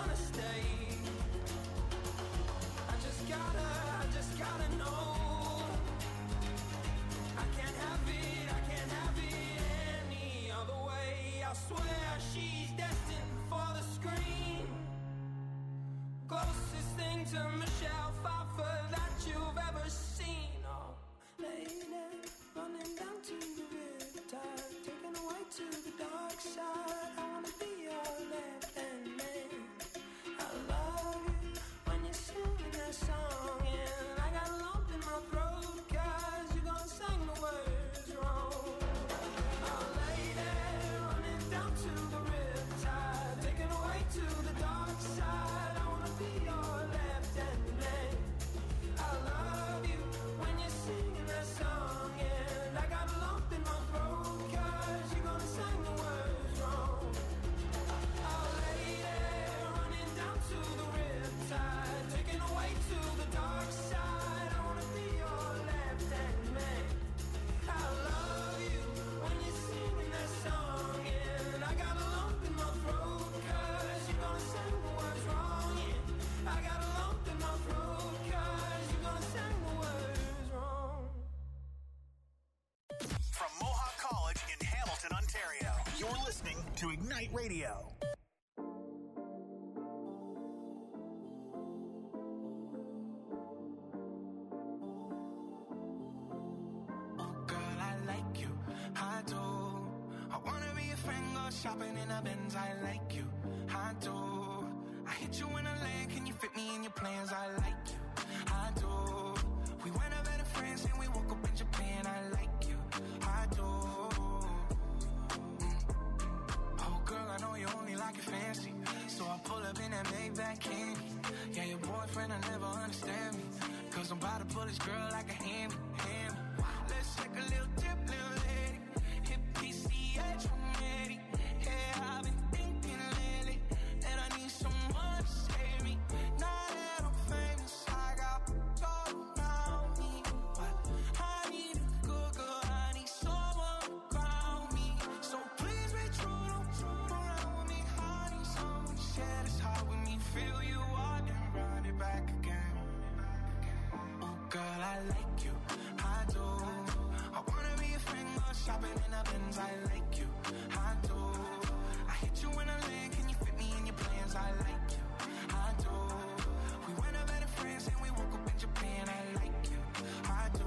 wanna stay. I just gotta know. I can't have it any other way. I swear she's destined for the screen. Closest thing to Michelle Pfeiffer that you've ever seen. Oh, lady, running down to the riptide, taken away to the dark side. I wanna be your left-hand man. I love you when you're singing that song, and I got a lump in my throat 'cause you gon' sing the words wrong. Oh, lady, running down to the riptide, taken away to the dark side. I wanna be your left-hand man. I love you when you're singing that song, and I got a lump in my throat 'cause you're gonna sing the words wrong. Oh, lady, running down to the riptide, taken away to the dark side. I wanna be your left-hand man. I love you when you're singing that song, and I got a lump in my throat 'cause you're gonna sing the words wrong. Yeah, I got a lump in my throat 'cause you're gonna sing the words wrong. From Mohawk College in Hamilton, Ontario, you're listening to Ignite Radio. Girl, I like you, I do. I wanna be a friend, go shopping in a Benz. I like you, I do. I hit you in a land, can you fit me in your plans? I like you, I do. We went up better friends and we woke up in Japan. I like you, I do. Oh girl, I know you only like it fancy, so I pull up in that Maybach candy. Yeah, your boyfriend will never understand me, 'cause I'm about to pull this girl like a hammy. Let's take a little dip, little lady. Hit PCH, I'm ready. Yeah, I've been thinking lately that I need someone to save me. Now that I'm famous, I got gold around me, but I need a good girl, I need someone around me. So please be true, don't fool around with me. I need someone to share this heart with me. Feel you out and run it back again. Oh girl, I like you, I do. I wanna be a friend, go shopping in a Benz. I like you, I do. I hit you in a lane, can you fit me in your plans? I like you, I do. We went up better friends and we woke up in Japan. I like you, I do.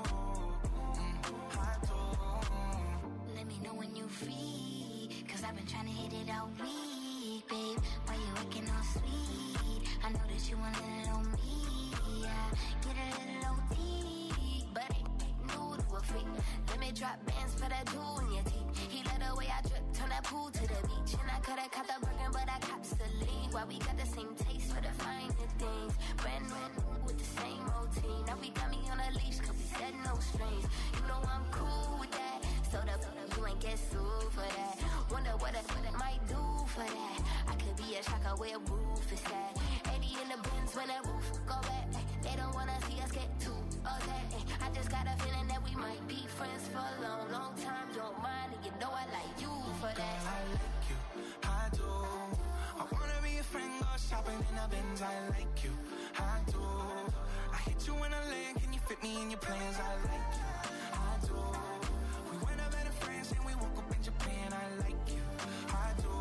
I do. Let me know when you free, 'cause I've been trying to hit it all week, babe. Why you acting all sweet? I know that you want a little on me, yeah. Get a little OT, but ain't new to a freak. Let me drop bands for that jewel in your teeth. He let the way I drip, turn that pool to the beach. And I coulda caught the Birkin, but I cops the lead. Why we got the same taste for the finer things. Brand new with the same routine. Now we got me on a leash, 'cause we said no strings. You know I'm cool with that, so you ain't get sued for that. Wonder what it might do for that. I could be a shocker where roof is at. 80 in the Benz when that roof go back. They don't wanna see us get too upset. I just got a feeling that we might be friends for a long, long time. Don't mind, and you know I like you for that. Girl, I like you, I do. I wanna be a friend, go shopping in a Benz. I like you, I do. I hit you in a lane, can you fit me in your plans? I like you, I do. We went up better friends and we woke up in Japan. I like you, I do.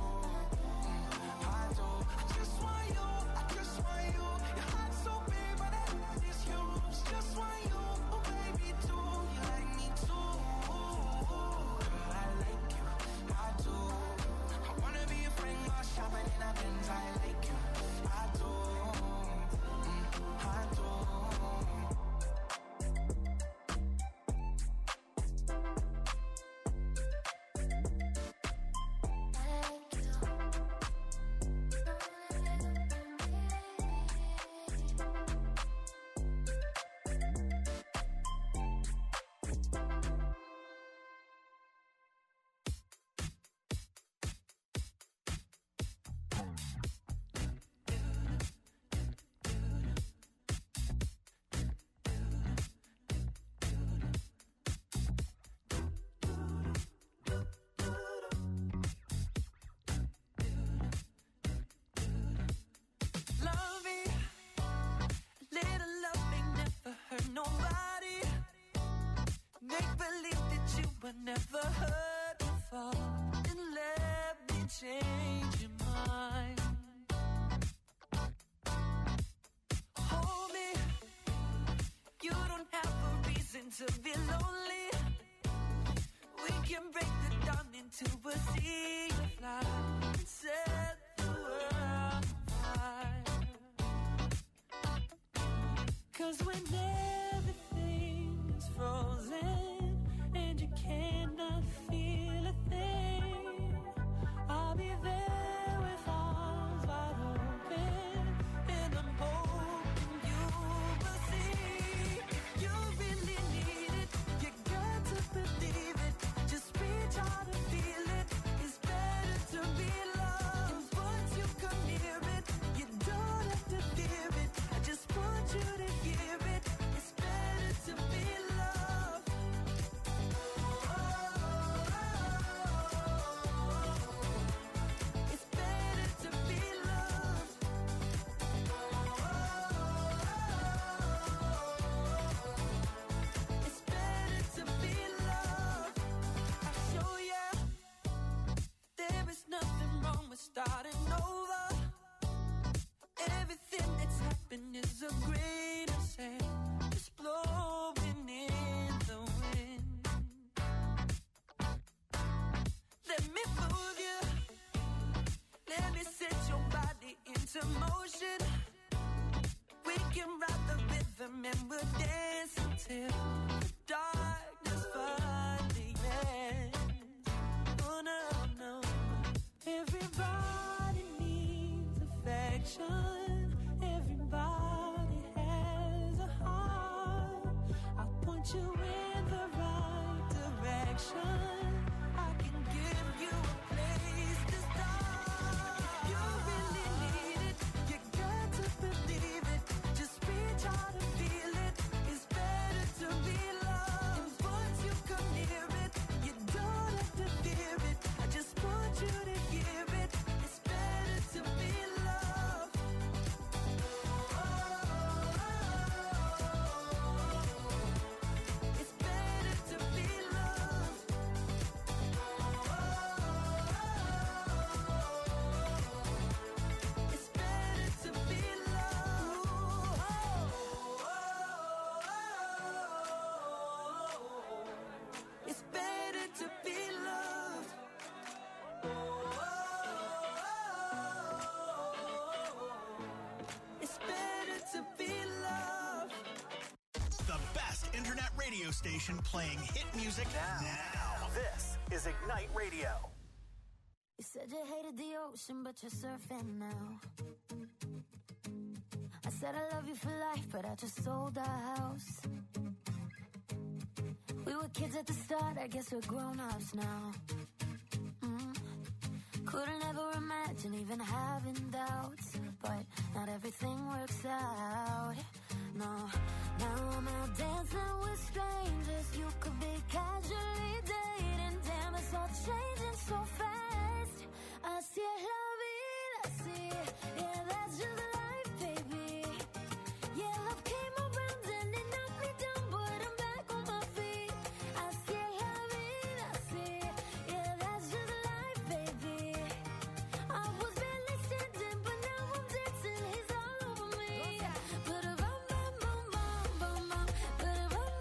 I do. I just want you, I just want you. Your heart's so big, but that is huge. Just want you, oh baby, too. You like me too. Girl, I like you, I do. I wanna be a friend, go shopping in a Benz. I like you, I do. I do. mean to be lonely. We can break the dawn into a sea of light and set the world afire. 'Cause when everything is frozen and you cannot feel a thing, I'll be there with arms wide open, and I'm hoping you will see. If you really need it, you got to believe it. Just reach out and feel it. It's better to be loved. Once you come near it, you don't have to fear it. I just want you to hear it. It's better to be loved. It's better to be loved. It's better to be loved. I'll show ya. There is nothing wrong with starting over. Everything that's happened is a grain of sand, just blowing in the wind. Let me move you. Let me set your body into motion. We can ride the rhythm and we'll dance until the darkness finally ends. Oh no, no. Everybody needs affection. Everybody has a heart. I'll point you in the right direction. I can give you a place to start. You really need it. You got to believe it. Just reach out and feel it. It's better to be loved. Once you come near it, you don't have to fear it. I just want you to hear it. It's better to be loved. It's better to be loved. It's better to be loved. It's better to be loved. It's better to be loved. The best internet radio station playing hit music now. This is Ignite Radio. You said you hated the ocean, but you're surfing now. I said I love you for life, but I just sold our house. We were kids at the start, I guess we're grown-ups now. Couldn't ever imagine even having doubts, but not everything works out. No, now I'm out dancing with strangers. You could be casually dating. Damn, it's all changing so fast. Así es la vida, así. Yeah, that's just life, baby. Yeah, love came around and it knocked me down, but I'm back on my feet. Así es la vida, así. Yeah, that's just life, baby. I was barely standing, but now I'm dancing. He's all over me. But a bum bum bum bum bum bum. But a bum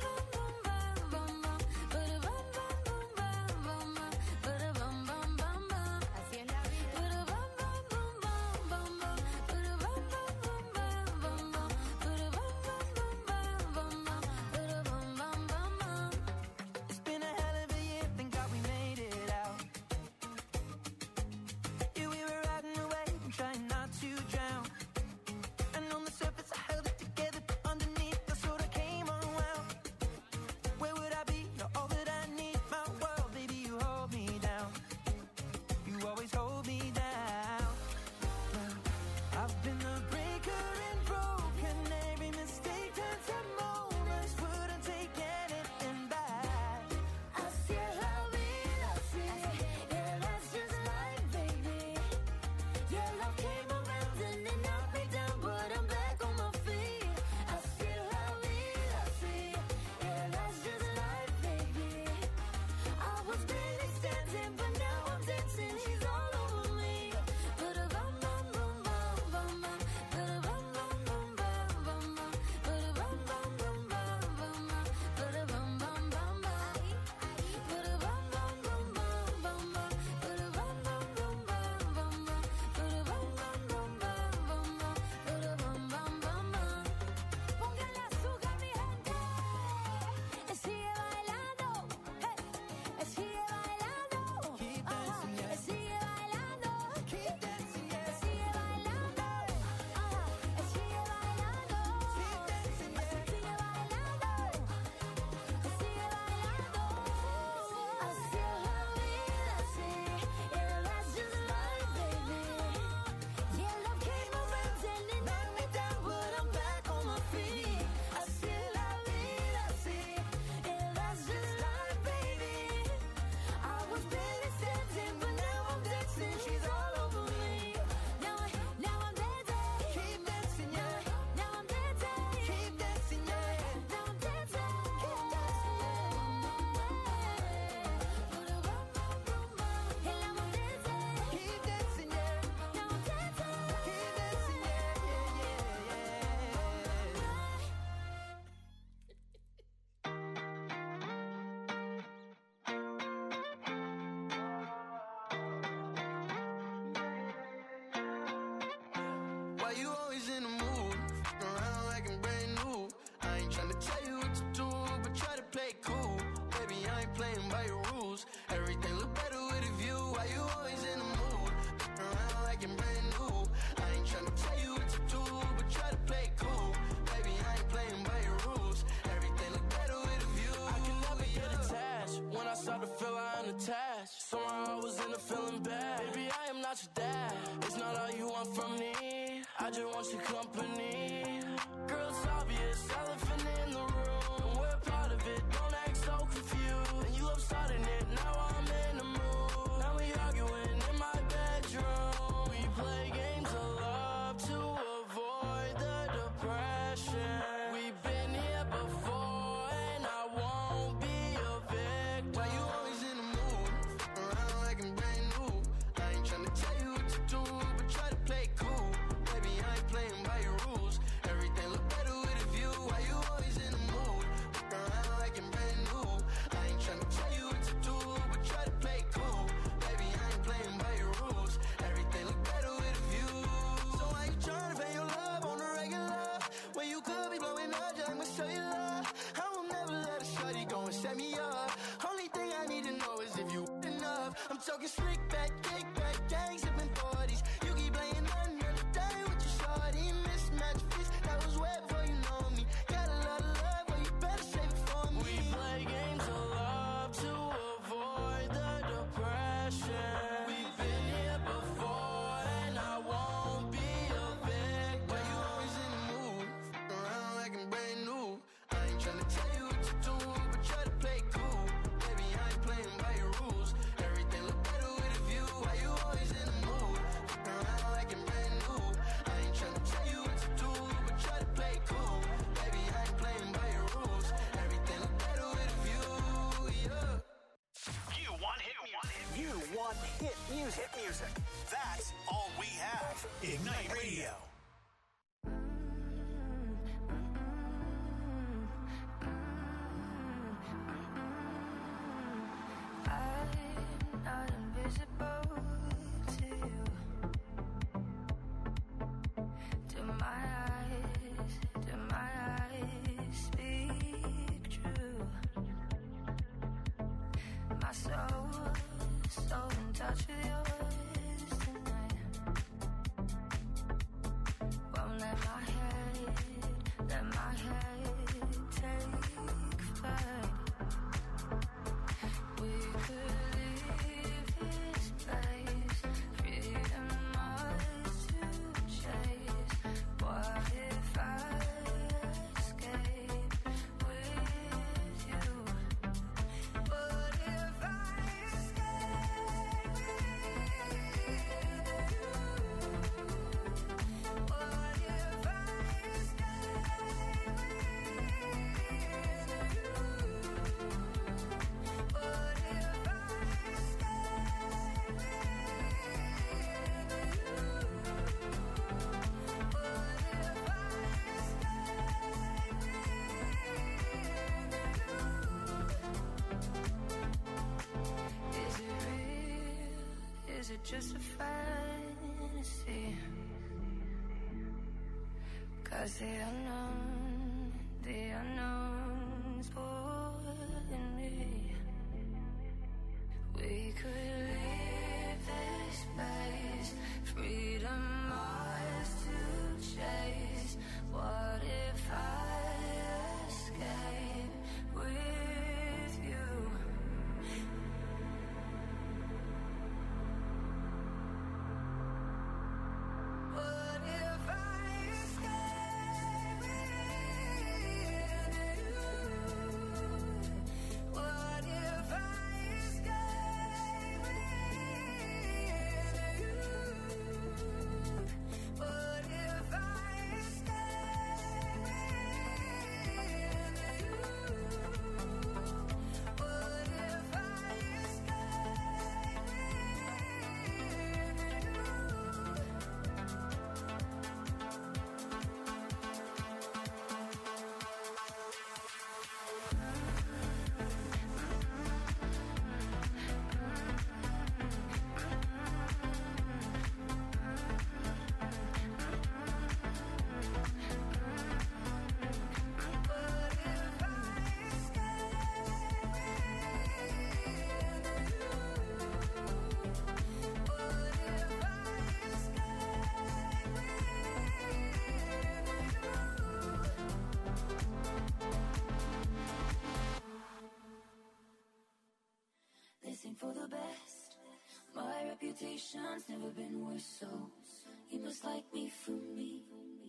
playing by your rules. Everything look better with a view. Why you always in the mood? Around like you're brand new. I ain't tryna tell you what to do, but try to play it cool. Baby, I ain't playing by your rules. Everything look better with a view. I can never get attached. When I start to feel I am attached, somehow I was in a feeling bad. Baby, I am not your dad. It's not all you want from me. I just want your company. Girl, it's obvious, elephant in the room, and we're part of it. Don't act so confused. And you love starting it. Now I'm in the mood. Now we arguing in my bedroom. We play games of love to avoid the depression. We've been here before, and I won't be a victim. Why you always in the mood? Around like I'm brand new. I ain't tryna tell you what to do, but try to play it cool. Baby, I ain't playing by your rules. Everything look better with a view. Why you always in the mood? Around like I'm brand new. I ain't tryna tell you what to do, but try to play it cool. Baby, I ain't playing by your rules. Everything look better with a view. So why you tryna pay your love on the regular when you could be blowing up just like my cellular? I will never let a shorty go and set me up. Only thing I need to know is if you enough. I'm talking slick back, kick back, gang sipping 40s. You keep playing another day with your shorty. Mismatch fist, that was wet before you know me. Got a lot of love, but you better save it for me. We play games of love to avoid the depression. We've been here before, and I won't be a victim. Why you always in the mood? Around like I'm brand new. I ain't tryna tell you what to do, but try to play it cool. Baby, I ain't playing by your rules. Everything look better with a view. Why you always in the mood? Around like I'm brand new. I ain't tryna tell you what to do, but try to play it cool. Baby, I ain't playing by your rules. Everything look better with a view, yeah. You want hit music. You want hit music. Hit music. That's all we have. Ignite Radio. I'm not invisible to you. Do my eyes speak true? My soul so in touch with yours tonight. Won't let my head take flight. We could leave this place, freedom ours to chase. What if I escape with you? What if I escape with you? What if I escape with you? What if I Is it real? Is it just a fantasy? 'Cause the unknown's pulling me. We could leave this place, freedom ours to chase. What if I escape with you? What if I escape with you? for the best. My reputation's never been worse, so you must like me for me.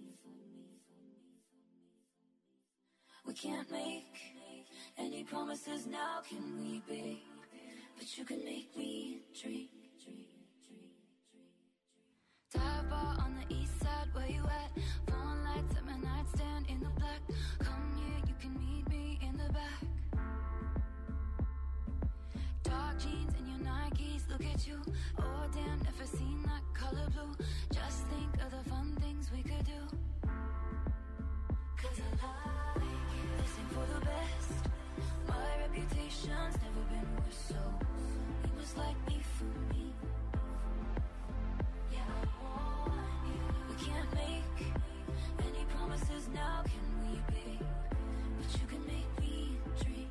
We can't make any promises now, can we, babe? But you can make me dream. Dive bar on the east side, where you at? Phone lights at my nightstand in the black. Come here, you can meet me in the back. Dark jeans and your Nikes, look at you. Oh damn, never seen that color blue. Just think of the fun things we could do. Cause I like this ain't for the best. My reputation's never been worse, so you must like me for me. Yeah, I want you. We can't make any promises now, can we, babe? But you can make me dream.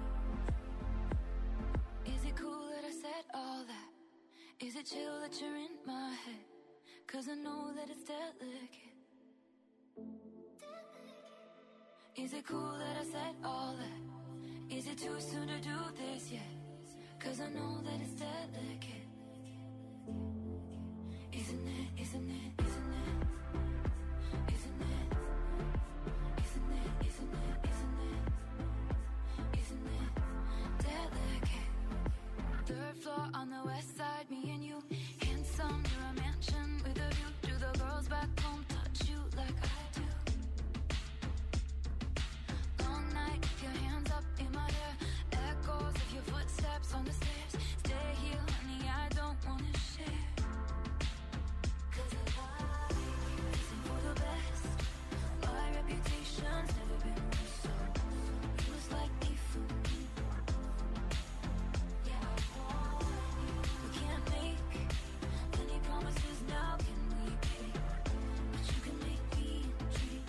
Is it cool that I said all that? Is it chill that you're in my head? Cause I know that it's delicate. Is it cool that I said all that? Is it too soon to do this yet? Cause I know that it's delicate. Isn't it, isn't it, isn't it? Isn't it? Isn't it, isn't it, isn't it? Isn't it delicate? Third floor on the west side, me and you. Handsome, you're a mansion with a view. Do the girls back home touch you like I do? Long night, your hands up in my hair. Echoes of your footsteps on the stairs. Stay here, honey, I don't wanna share. Cause I like this ain't for the best. My reputation's never been worse, so you must like me for me. Yeah, I want you. We can't make any promises now, can we, babe? But you can make me dream.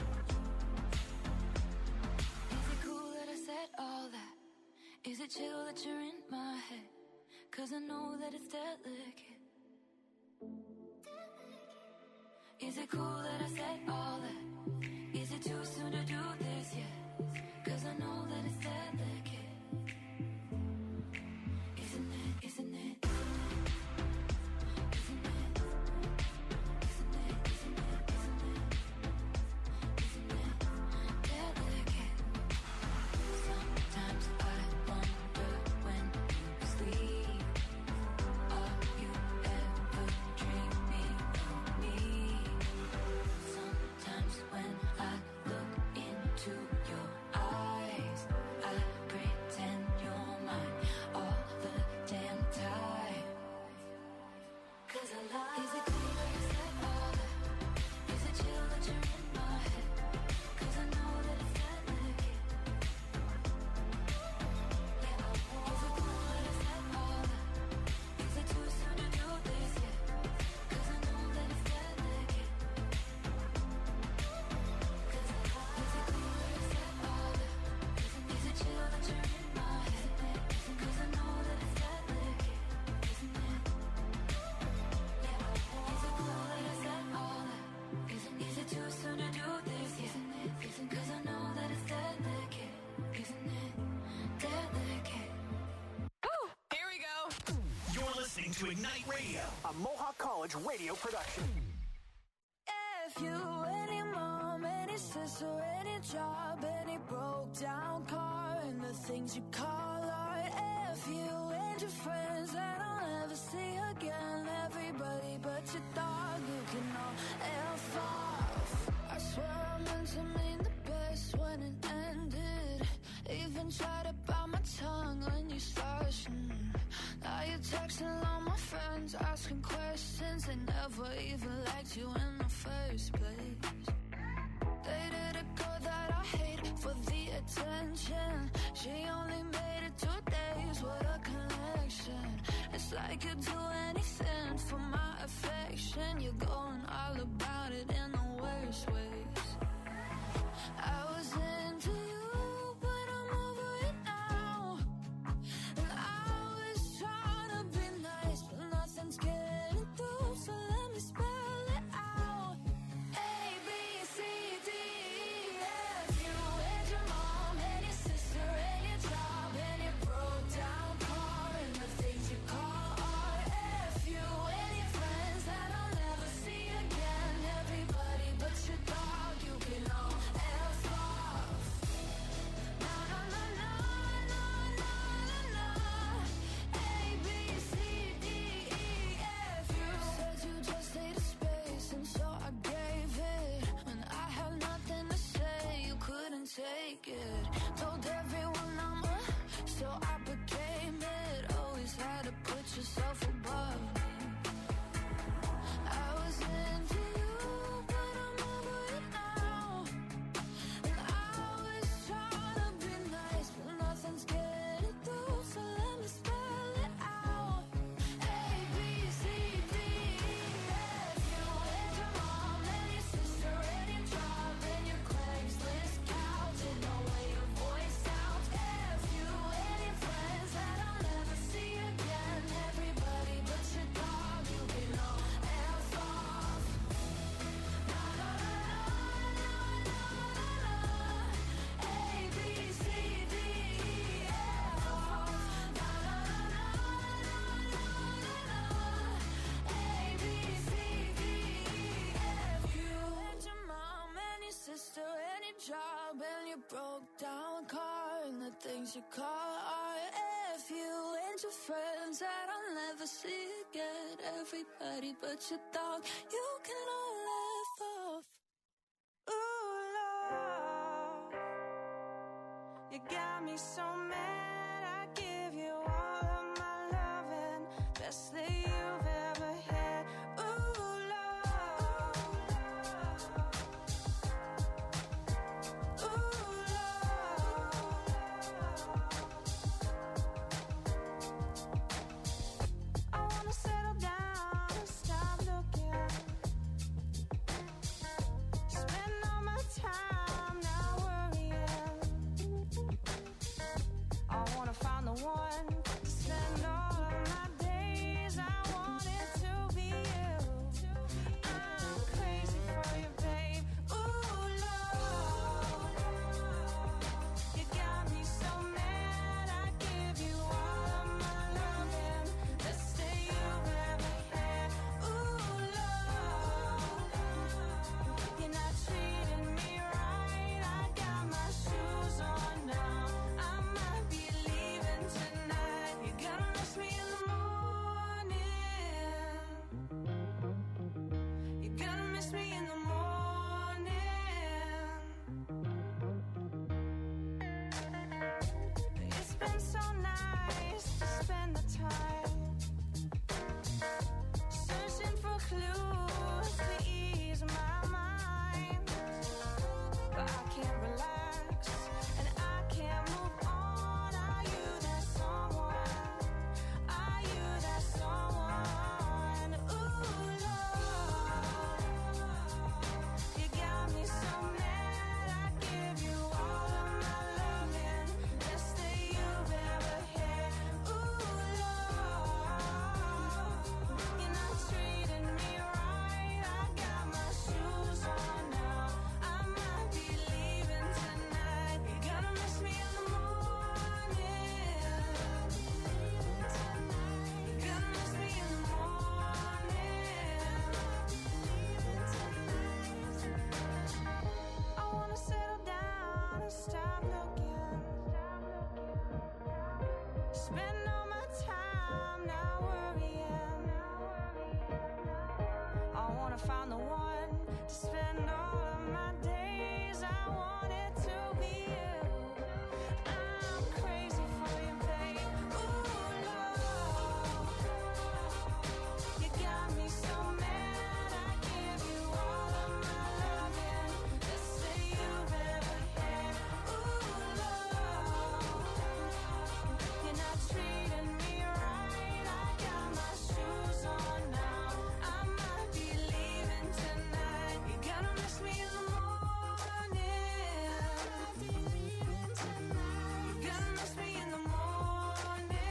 Is it cool that I said all that? Is it chill that you're in my head? Cause I know that it's delicate. Is it cool that I said all that? Is it too soon to do this yet? Cause I know that it's delicate. Isn't it, isn't it? Isn't it? Isn't it? Isn't it? Isn't it? Isn't it delicate? Sometimes I wonder when you sleep, are you ever dreaming of me? Sometimes when I look into your eyes, I pretend you're mine all the damn time. Cause I like. Is it cool that I said all that? Is it chill that you're in my head? Cause I know that it's delicate. Yeah, I want. Is it cool that I said all that? Is it too soon to do this yet? Cause I know that it's delicate. Cause I like. Is it cool that I said all that? Is it chill that you're in my head? Cause I know that it's delicate. Isn't it? Yeah, I want. Is it cool that I said all that? Is it too soon to do this yet? Cause I know that it's delicate. Isn't it delicate? Here we go. You're listening to Ignite Radio, a Mohawk College radio production. If you, any mom, any sister, any job, any broke down car, and the things you call art. If you and your friends that I'll never see again, everybody but your dog, you can all F off. I swear I meant to mean the best when it ended. Even tried to bite my tongue when you started. Now you're texting all my friends, asking questions. They never even liked you in the first place. Dated a girl that I hate for the attention. She only made it 2 days, what a connection. It's like you'd do anything for my affection. You're going all about it in the worst ways. I was into you, but I'm over it now. And I was trying to be nice, but nothing's getting through. So let me spell it out. A, B, C, D, E, F. You and your mom and your sister and your job and your broke down car and the things you take it. Told everyone I'm a, so I became it. Always had to put yourself above me. I was into you, but I'm over it now. And I was trying to be nice, but nothing's getting through, so let me spell it out. A, B, C, D, E, F. You and your mom and your sister and your job and your Craigslist couch and the way your voice sounds. F, you and your friends that I'll never see again. Everybody but your dog, you can all F off. Na na na na na na na. A, B, C, D, E, F off. Na na na na na na na. A, B, C, D, E, F. You and your mom and your sister and your job and your broke down car and the things you call art. F you and your friends that I'll never see again. Everybody but your dog, you can all F off. Ooh, love, you got me so mad. I give you all of my loving, best that you've ever had. Ooh, love, ooh, love. I wanna settle down and stop looking. Spend all my time now worrying. I wanna find the one to spend all of my days. I want it to be you. I'm crazy for you, babe. Ooh, love, you got me so mad. I give you all of my loving, best that you've ever had. Ooh, love, you're not treating me right. I got my shoes on now. I might be leaving tonight. You're gonna miss me in the morning. You're gonna miss me in the morning. It's been so nice to spend the time searching for clues to ease my mind, but I can't relax and I can't move on. Are you that someone? Are you that someone? Ooh, love, you got me so mad. I give you all of my loving, best that you've ever had. Ooh, love, you're not treating me right. I got my shoes on now. I might be leaving tonight. You're gonna miss me in the morning. You're gonna miss me in the morning. I wanna settle down and stop looking. Spend all my time now worrying. I wanna find the one to spend all of my days. I want it to be you. I'm crazy for you, babe. Ooh, love, you got me so mad. I give you all of my loving, best that you've ever had. Ooh, love, you're not treating me right. I got my shoes on now. I might be leaving tonight. You're gonna miss me in the morning. You're gonna miss me in the morning.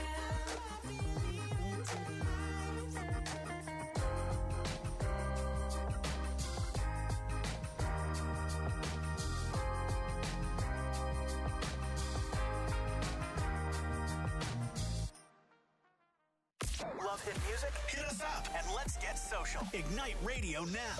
Love hit music? Hit us up and let's get social. Ignite Radio now.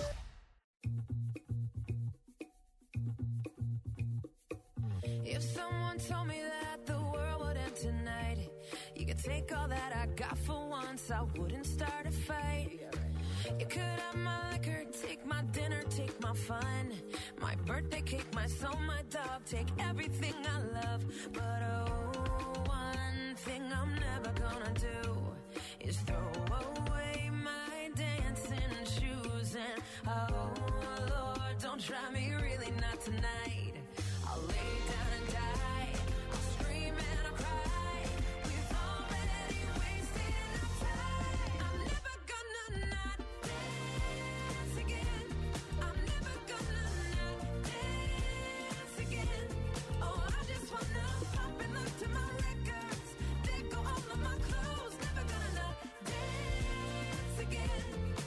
If someone told me that the world would end tonight, you could take all that I got for once, I wouldn't start a fight. You could have my liquor, take my dinner, take my fun, my birthday cake, my soul, my dog, take everything I love. But oh, one thing I'm never gonna do is throw away my dancing shoes. And oh Lord, don't try me, really not tonight. I'll lay down and die, I'll scream and I'll cry. We've already wasted our time. I'm never gonna not dance again. I'm never gonna not dance again. Oh, I just wanna pop and look to my records. They go all of my clothes. Never gonna not dance again.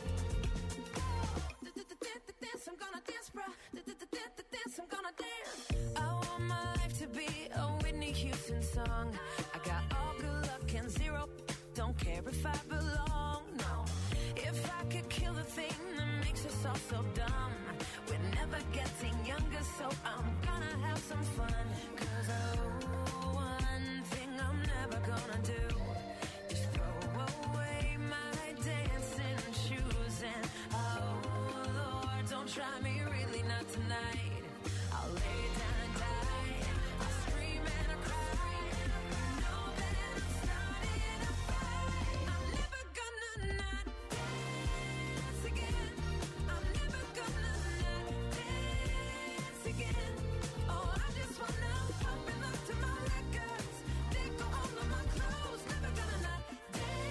Dance, I'm gonna dance, bruh. Dance, I'm gonna dance. I want my life to be a Whitney Houston song. I got all good luck and zero. Don't care if I belong, no. If I could kill the thing that makes us all so dumb. We're never getting younger, so I'm gonna have some fun. 'Cause oh, one thing I'm never gonna do is throw away my dancing shoes. And oh Lord, don't try me, really not tonight. I'll lay down and die, I'll scream and I'll cry. Know that I'm starting a fight. I'm never gonna not dance again. I'm never gonna not dance again. Oh, I just wanna pop and look to my records. They go all of my clothes. Never gonna not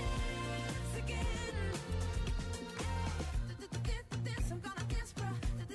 dance again. Dance, I'm gonna dance, bruh.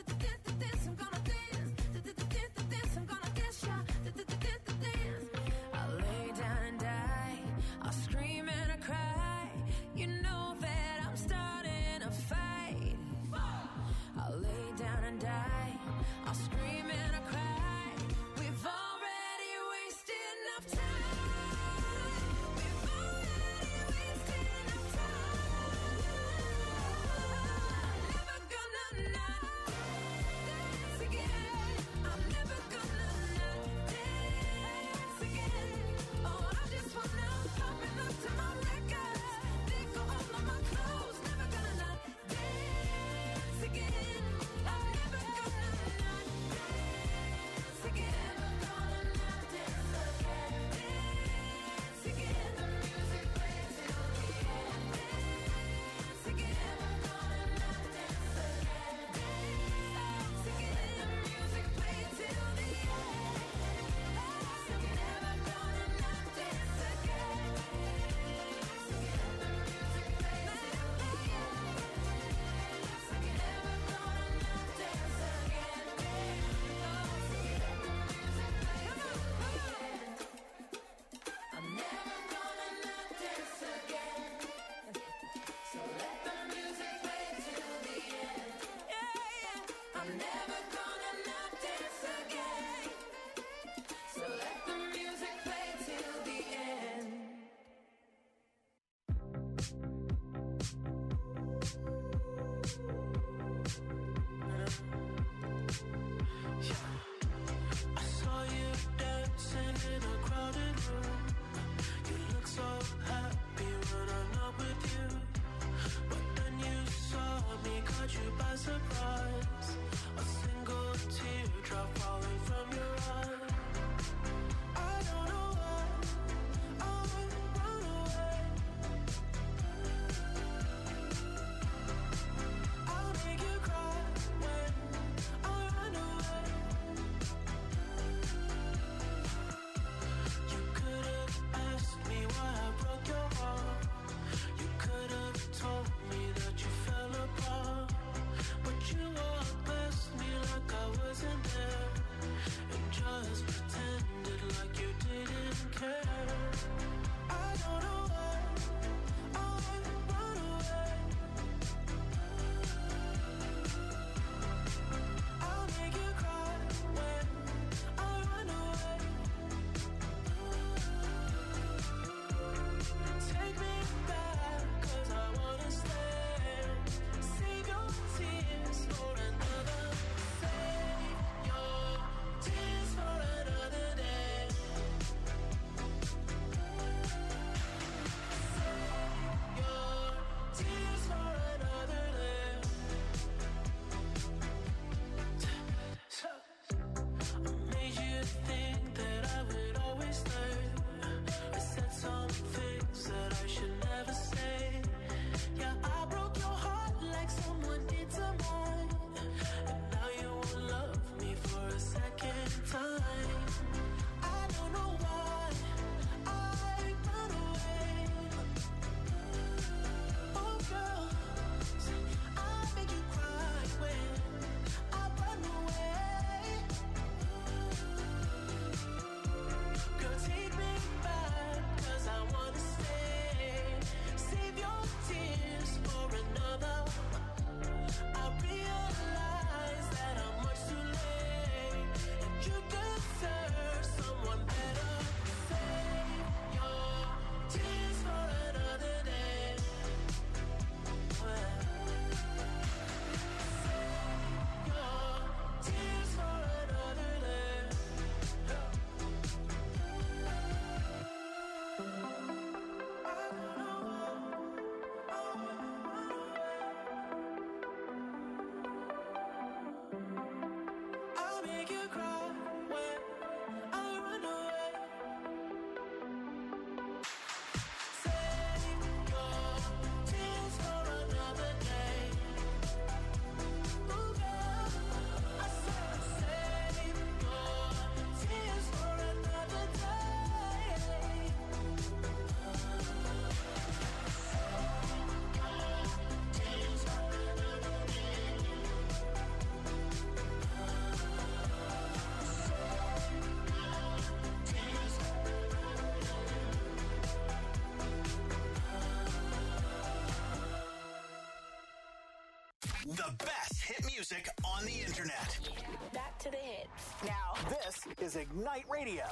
The best hit music on the internet. Back to the hits. Now, this is Ignite Radio.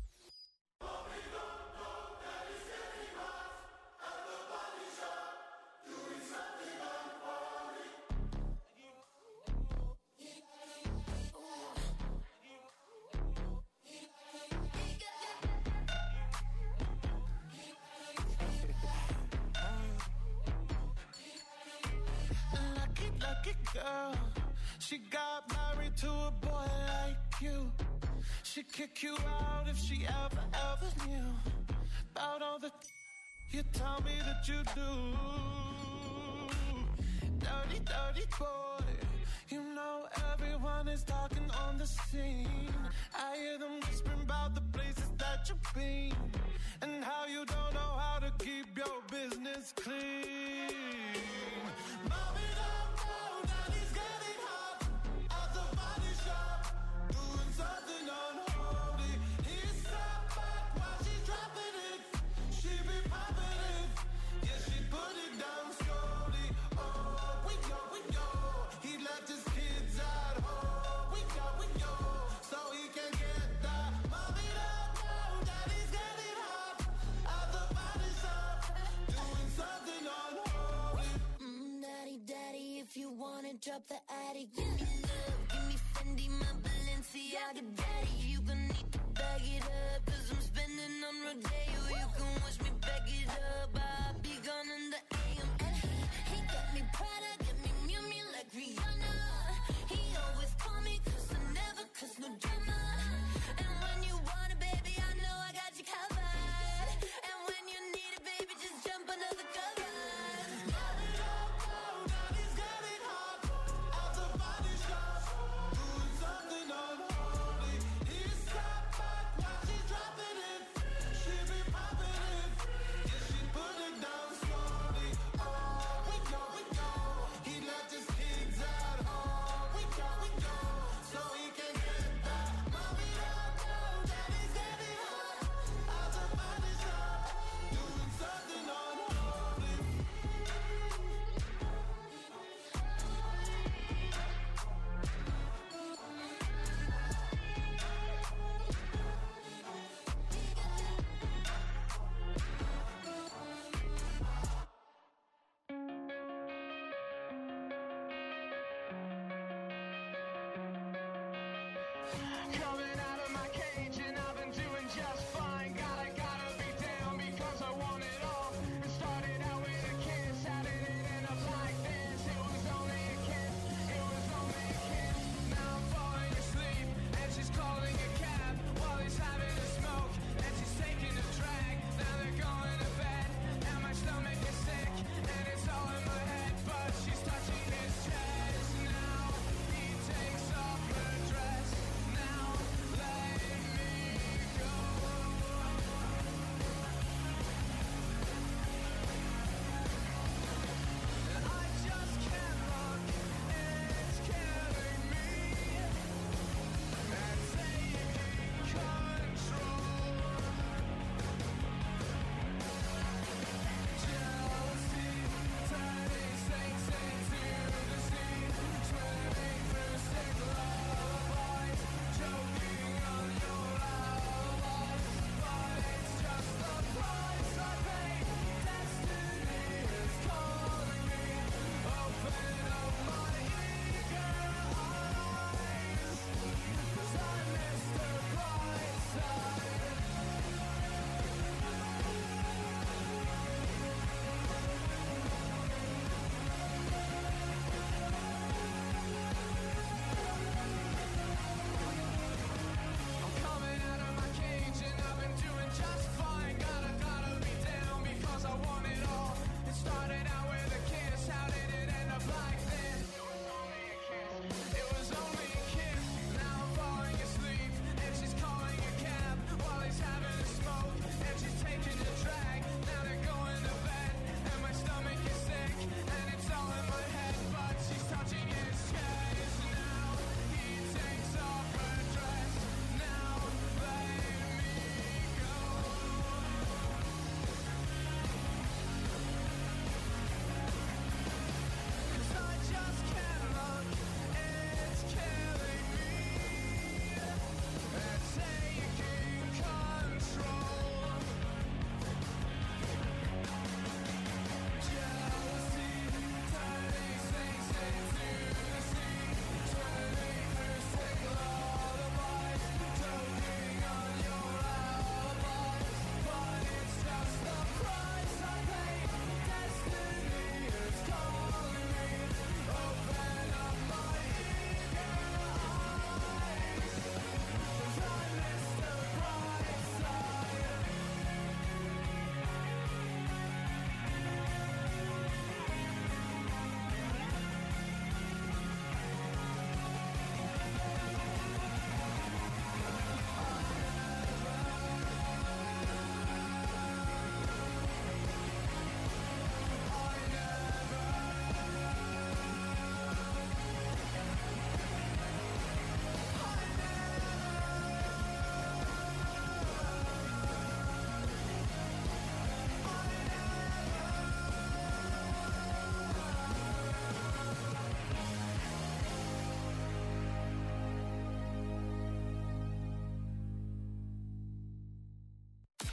Lucky girl, she got married to a boy like you. She'd kick you out if she ever knew about all the you tell me that you do. Dirty, dirty boy, you know everyone is talking on the scene. I hear them whispering about the places that you've been and how you don't know how to keep your business clean. Mommy, don't know that he's getting hot at the body shop, doing something unholy. He's sat back while she's dropping it. She be popping it, yeah, she put it down slowly. Oh, we go. He left his kids at home. We go, so he can get that. Mommy, don't know that he's getting hot at the body shop, doing something unholy. Daddy, if you wanna drop the attic, give me love, give me Fendi, my Balenciaga, daddy. You gon' need to bag it up, cause I'm spending on Rodeo. You can wish me back it up, I'll be gone in the AM. And he got me Prada, got me Miu Miu like Rihanna. He always call me cause I never cause no drama. And when you want it, baby, I know I got you covered. And when you need it, baby, just jump under the covers. Coming out of my cage and I've been doing just fine. Gotta be down because I want it all. It started out with a kiss, how did it end up like this? It was only a kiss, Now I'm falling asleep and she's calling a cab while he's having a smoke and she's taking a drag. Now they're going to bed and my stomach is sick and it's all in my head, but she's touching his chest. Now he takes off her dress. Now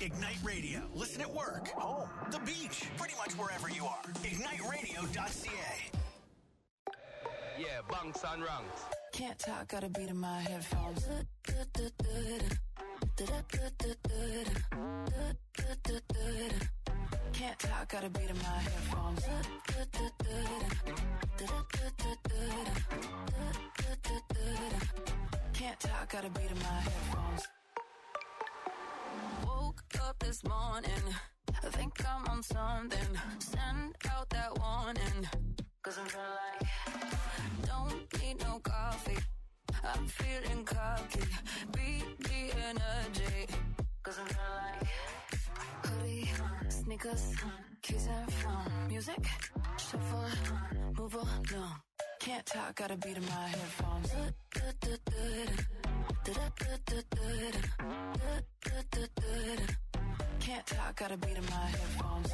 Ignite Radio. Listen at work, home, the beach, pretty much wherever you are. IgniteRadio.ca. Yeah, bunks and ranks. Can't talk, got a beat in my headphones. Can't talk, got a beat in my headphones. Can't talk, got a beat in my headphones. Woke up this morning, I think I'm on something. Send out that warning, 'cause I'm feeling like don't need no coffee. I'm feeling cocky, beat the energy, 'cause I'm feeling like hoodie, sneakers, keys and phone, music, shuffle, move along. Can't talk, got a beat in my headphones. Can't talk, got a beat in my headphones.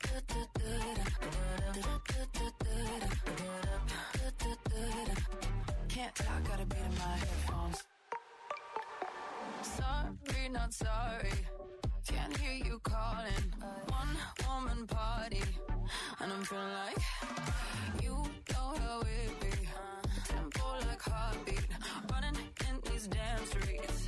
Can't talk, got a beat in my headphones. Sorry, not sorry. Can't hear you calling. One woman party, and I'm feeling like you know how it be. Tempo like heartbeat, running in these damn streets.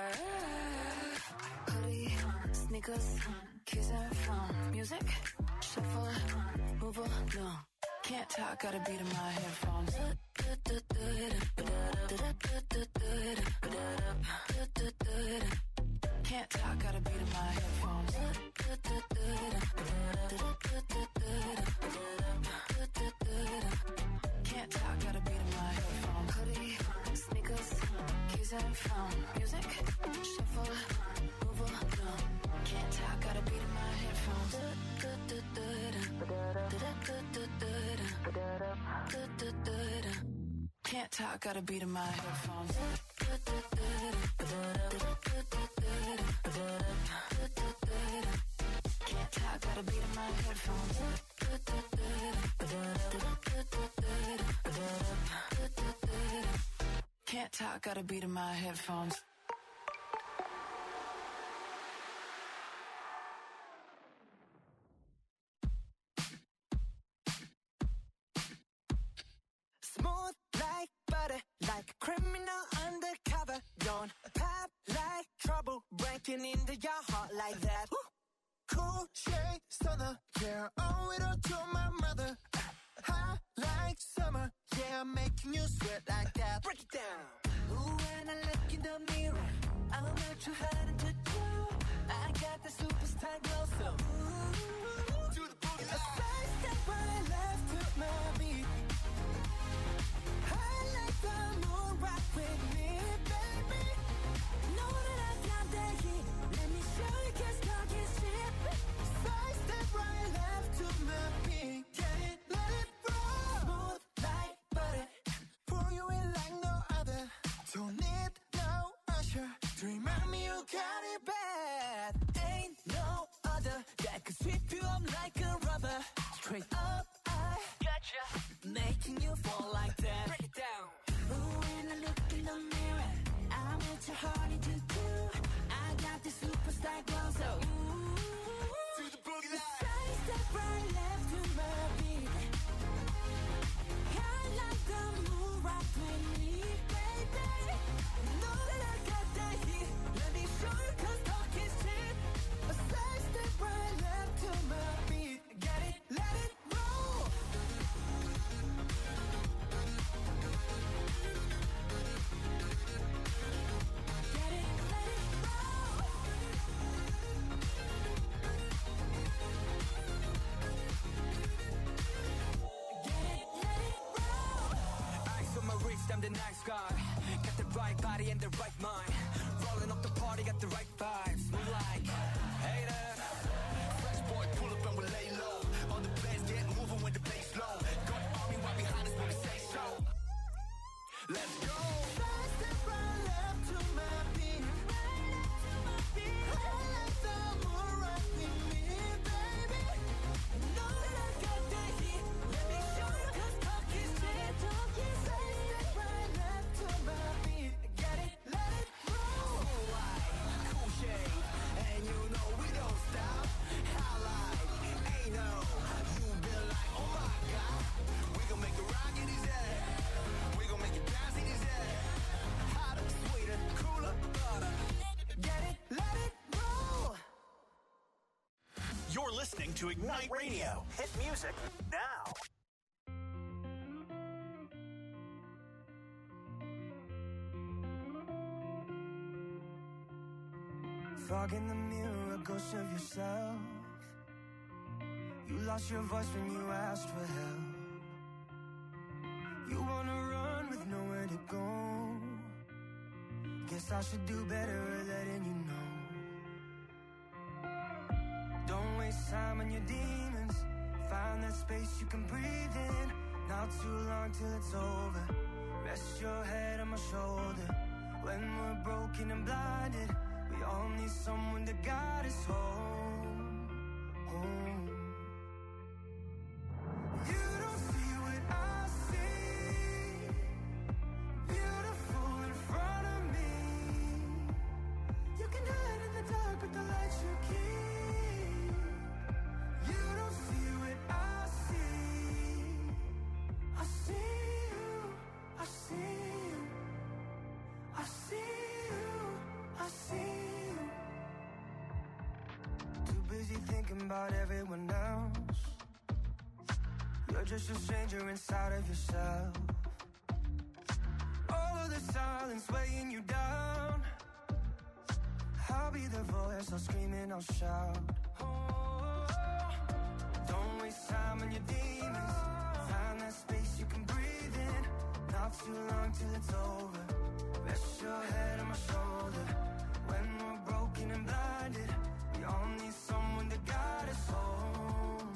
Hoodie, sneakers, keys and phone, music, shuffle, move along. Can't talk, got a beat in my headphones. Can't talk, got a beat in my headphones. Can't talk, got a beat in my headphones. Hoodie, sneakers, keys and phone, music, shuffle, move along. Can't talk, got a beat in my headphones. Can't talk, got a beat in my headphones. Can't talk, got a beat in my headphones. Can't talk, got a beat in my headphones. Smooth like butter, like a criminal undercover. Don't pop like trouble, breaking into your heart like that. Cool shade stunner, yeah, owe it all to my mother. Hot like summer, yeah, I'm making you sweat like that. Break it down. Ooh, when I look in the mirror, I'm not too hard to do. I got the superstar glow, so ooh, to the boogie. A side step right left to my beat. I like the moon rock with me, baby. Know that I got that heat. Let me show you, 'cause talk is cheap. Side step right left to my beat. Get it, let it roll. Smooth like butter, pour you in like no other. Don't need no usher to remind me you got it bad. Ain't no other that could sweep you up like a rubber. Straight up, I gotcha, making you fall like that. Break it down. Ooh, when I look in the mirror, I'm at your heart to do. I got the superstar glow, so ooh, to the boogie line. Side step right left to my beat. I like the moon rock with me, baby. Know that I got that heat. Let me show you, 'cause talk is cheap. A side step right left to my beat. Get it, let it roll. Get it, let it roll. Get it, let it roll. Eyes on my wrist, I'm the nice guy. Got the right body and the right mind. Rolling up the party, got the right vibes. Move like hater. Fresh boy, pull up and we lay low. All the players get moving when the bass low. Got army right behind us when we say so. Let's go. Side step right left to my beat. I like the moon rock with me, baby. Know that I got that heat. Let me show you, 'cause talk is cheap. Side step right left to my beat. Get it, let it roll. Cool shade. listening to Ignite Radio. Hit music now. Fog in the mirror, a ghost of yourself. You lost your voice when you asked for help. You wanna run with nowhere to go. Guess I should do better at letting you know. Don't waste time on your demons. Find that space you can breathe in. Not too long till it's over. Rest your head on my shoulder. When we're broken and blinded, we all need someone to guide us home. Home. You don't see what I see. Beautiful in front of me. You can hide in the dark, but the light you keep. You don't see what I see. I see you. I see you. I see you. I see you. Too busy thinking about everyone else. You're just a stranger inside of yourself. All of the silence weighing you down. I'll be the voice, I'll scream and I'll shout. Oh, don't waste time on your demons. Find that space you can breathe in. Not too long till it's over. Rest your head on my shoulder. When we're broken and blinded, we all need someone to guide us home.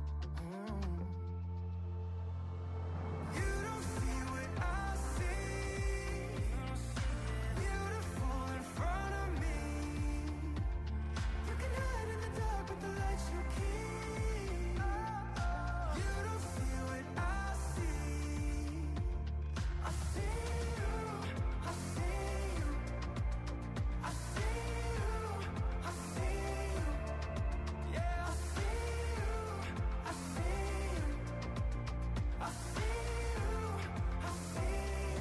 You don't see what I see. Beautiful in front of me. You can hide in the dark, but the light you keep. You don't see what I see. I see you. I see you. I see you. I see you. Yeah, I see you. I see you. I see you. I see you.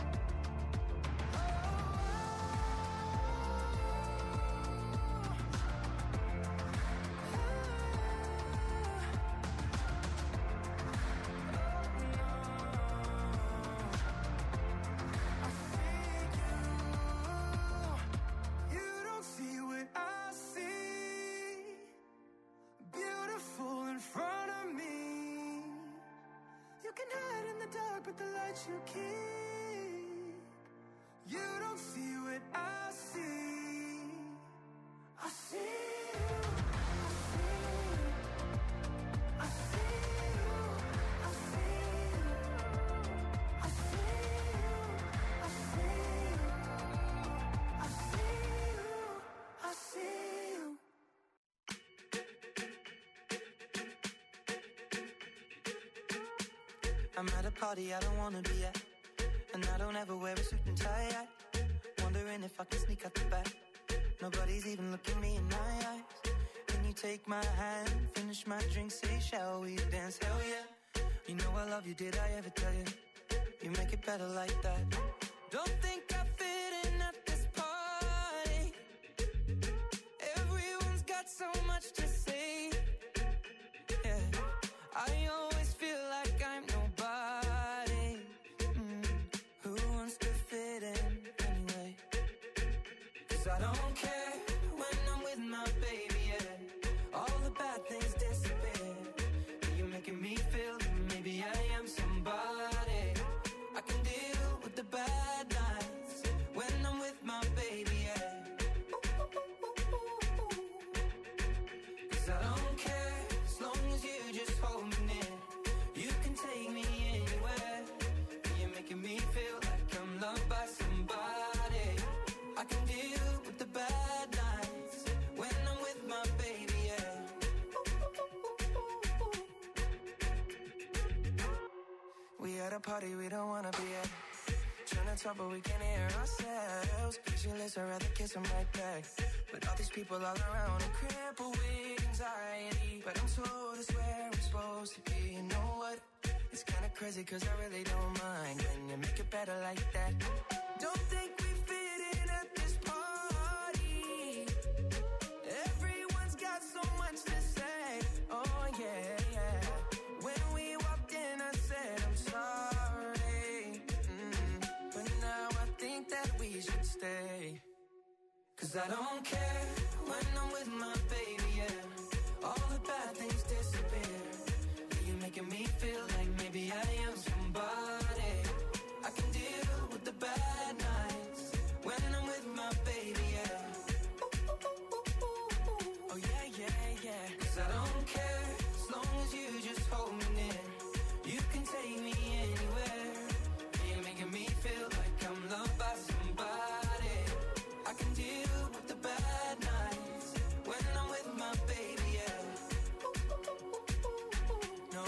You don't see what I see. Beautiful in front of me. You can hide in the dark, but the light you keep. You don't see what I see. I see you. I see you. I see you. I see you. I see you. I see you. I see you. I'm at a party I don't wanna be at, and I don't ever wear a suit and tie. Wondering if I can sneak out the back. Nobody's even looking me in my eyes. Can you take my hand, finish my drink, say shall we dance? Hell yeah. You know I love you, did I ever tell you? You make it better like that. Don't think I fit in at this party. Everyone's got so much to say. Yeah, I always feel like I'm nobody. Who wants to fit in anyway? 'Cause I don't care when I'm with my baby, yeah. All the bad things disappear. You're making me feel that maybe I am somebody. I can deal with the bad nights when I'm with my baby, yeah. 'Cause I don't care as long as you just hold me near. You can take me anywhere. You're making me feel like I'm loved by somebody. I can deal with the bad nights when I'm with my baby, yeah. We at a party we don't wanna be at. Trying to talk but we can't hear ourselves. Pictureless, I'd rather kiss them right back. But all these people all around, I'm crippled with anxiety. But I'm told it's where I'm supposed to be. You know what? It's kinda crazy 'cause I really don't mind when you make it better like that. Don't think we fit in at this party. Everyone's got so much to say. 'Cause I don't care when I'm with my baby, yeah. All the bad things disappear. You're making me feel like maybe I am somebody. I can deal with the bad nights when I'm with my baby, yeah. Oh yeah, yeah, yeah. 'Cause I don't care as long as you just hold me near. You can take me anywhere. You're making me feel like I'm loved by somebody. I can deal with the bad nights when I'm with my baby, yeah. No,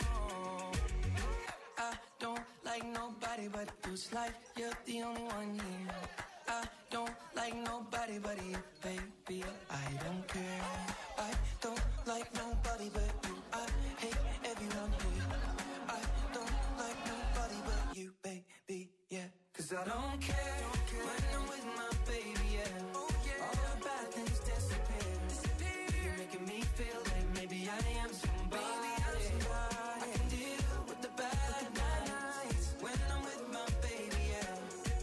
I don't like nobody but you. It's like you're the only one here. I don't like nobody but you, baby. I don't care. I don't like nobody but you. I hate everyone here. I don't like nobody but you, baby, yeah. 'Cause I don't care when I'm with my baby, yeah. All the bad things disappear. You're making me feel like maybe I am somebody. I can deal with the bad nights when I'm with my baby, yeah.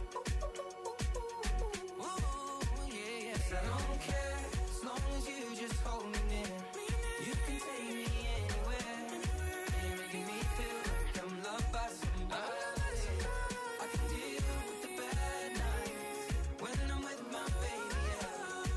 Ooh, yeah, yeah. 'Cause I don't care as long as you just hold me near. You can take me anywhere. You're making me feel like I'm loved by somebody. I can deal with the bad nights when I'm with my baby, yeah.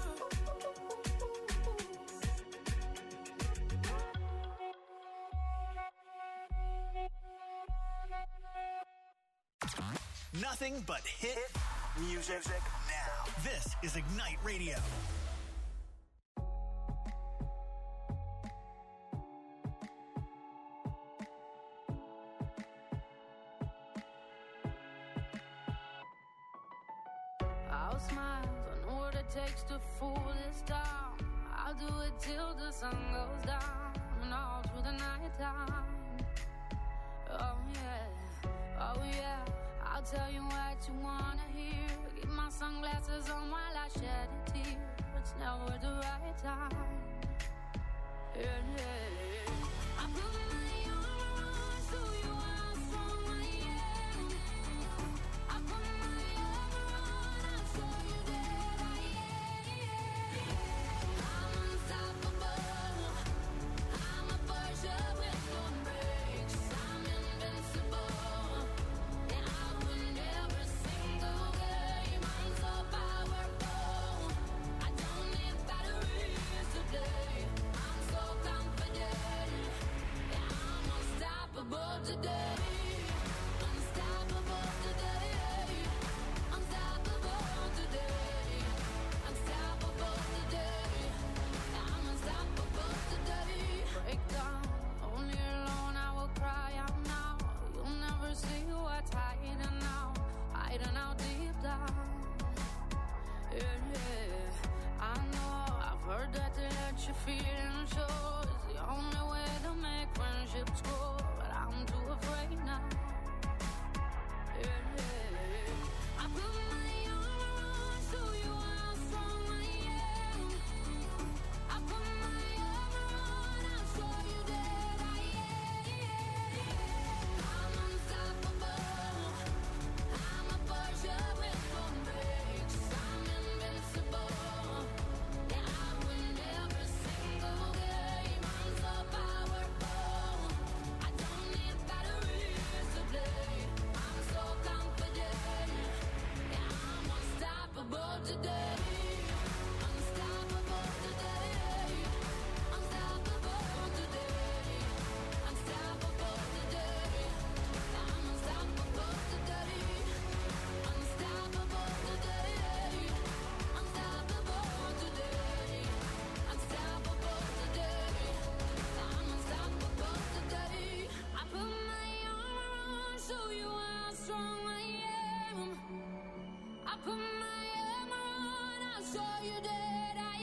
Nothing but hit music now. This is Ignite Radio. I'll smile, I know what it takes to fool this town. I'll do it till the sun goes down and all through the night time. Oh yeah, oh yeah, I'll tell you what you wanna hear. Keep my sunglasses on while I shed a tear. It's never the right time. Yeah, yeah. I put my armor on so you are strong I am. I put my armor on, I'll show you that I am. I'm unstoppable. I'm a Porsche with no brakes. I'm invincible. And I win every single game. I'm so powerful. I don't need batteries to play. I'm so confident. Yeah, I'm unstoppable today. Unstoppable today. Unstoppable today. Unstoppable today. I'm unstoppable today. Break down, only alone I will cry out now. You'll never see what's hiding out deep down. Yeah, yeah. I know, I've heard that to let you feel and show is the only way to make friendships grow. But I'm too afraid now. Yeah, yeah. I put my armor on so you are strong I am. I put my armor on, I'll show you that I am. I'm unstoppable. I'm a Porsche with no brakes. I'm invincible. Yeah, I win every single game. I'm so powerful. I don't need batteries to play. I'm so confident. Yeah, I'm unstoppable today. Unstoppable today. Unstoppable today. Unstoppable today. I'm unstoppable today. Unstoppable today. Unstoppable today. Unstoppable today. I'm unstoppable today. I put my armor on so you are strong I am. I put my armor on, I'll show you that I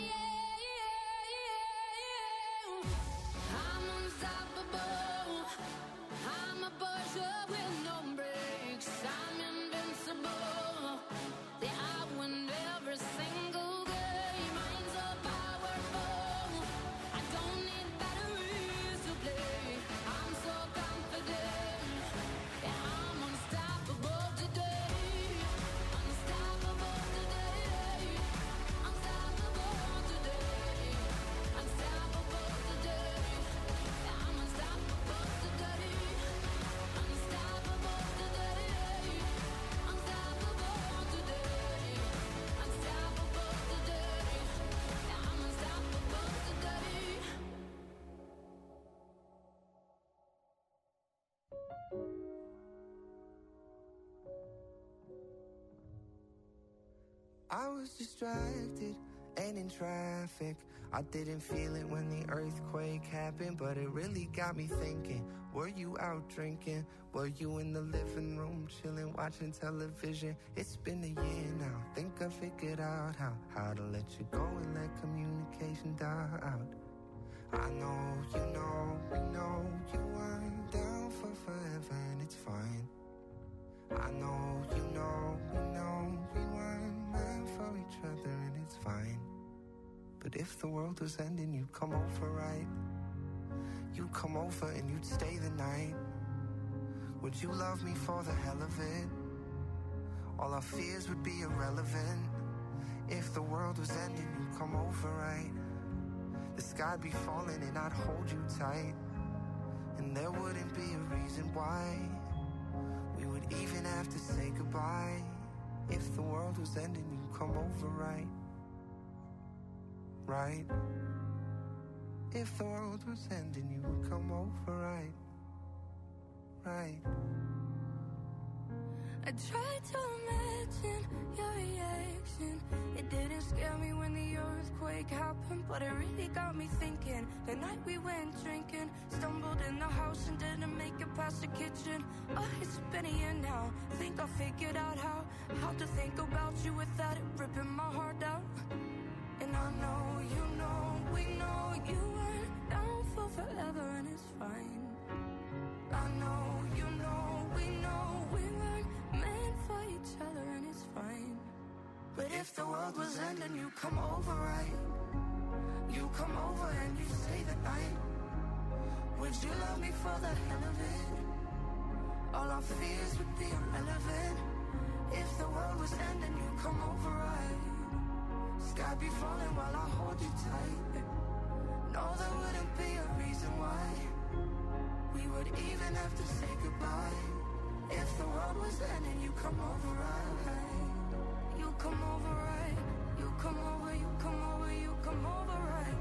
am. I'm unstoppable. I'm a Porsche with no brakes. I'm invincible. Yeah, I win every single game. I'm so powerful. I don't need batteries to play. I'm so confident. Yeah, I'm unstoppable today. Unstoppable today. I was distracted and in traffic. I didn't feel it when the earthquake happened, but it really got me thinking. Were you out drinking? Were you in the living room chilling, watching television? It's been a year now. Think I figured out how to let you go and let communication die out. I know, you know, we know you weren't down for forever and it's fine. I know, you know, we know we weren't meant for each other and it's fine. But if the world was ending, you'd come over, right? You'd come over and you'd stay the night. Would you love me for the hell of it? All our fears would be irrelevant. If the world was ending, you'd come over, right? The sky'd be falling and I'd hold you tight. And there wouldn't be a reason why we would even have to say goodbye. If the world was ending, you'd come over, right? Right? If the world was ending, you would come over, right? Right? I tried to imagine your reaction. It didn't scare me when the earthquake happened, but it really got me thinking. The night we went drinking, stumbled in the house and didn't make it past the kitchen. Oh, it's been a year now. Think I figured out how to think about you without it ripping my heart out. And I know, you know, we know you weren't down for forever and it's fine. I know, you know, we know we weren't meant for each other and it's fine. But if the world was ending, you come over, right? You come over and you stay the night. Would you love me for the hell of it? All our fears would be irrelevant. If the world was ending, you come over, right? Sky be falling while I hold you tight. No, there wouldn't be a reason why we would even have to say goodbye. If the world was ending, you come over, right? You come over, right? You come over, you come over, you come over, right?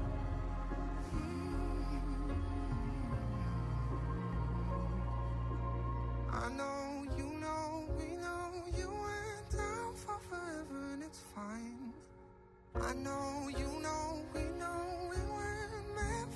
I know, you know, we know you went down for forever and it's fine. I know, you know,